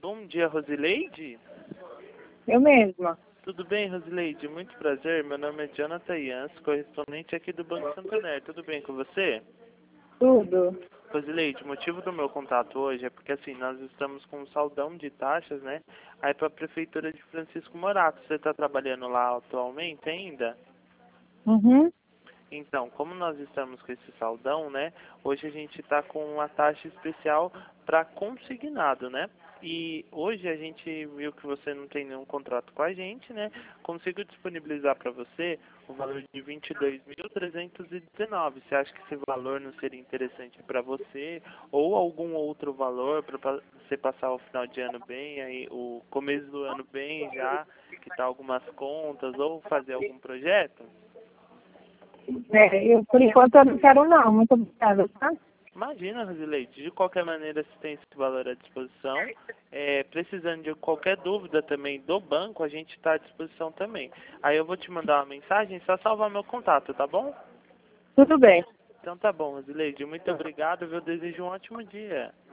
Bom dia, Rosileide? Eu mesma. Tudo bem, Rosileide? Muito prazer. Meu nome é Jonathan Yans, correspondente aqui do Banco Santander. Tudo bem com você? Tudo. Rosileide, o motivo do meu contato hoje é porque assim, nós estamos com um saldão de taxas, né? Aí para a Prefeitura de Francisco Morato. Você está trabalhando lá atualmente ainda? Uhum. Então, como nós estamos com esse saldão, né? Hoje a gente está com uma taxa especial para consignado, né? E hoje a gente viu que você não tem nenhum contrato com a gente, né? Consigo disponibilizar para você o valor de 22.319. Você acha que esse valor não seria interessante para você? Ou algum outro valor para você passar o final de ano bem, aí o começo do ano bem já, quitar algumas contas ou fazer algum projeto? Eu, por enquanto, eu não quero não. Muito obrigada, tá? Imagina, Rosileide, de qualquer maneira, se tem esse valor à disposição, precisando de qualquer dúvida também do banco, a gente está à disposição também. Aí eu vou te mandar uma mensagem, só salvar meu contato, tá bom? Tudo bem. Então tá bom, Rosileide, muito obrigado, eu desejo um ótimo dia.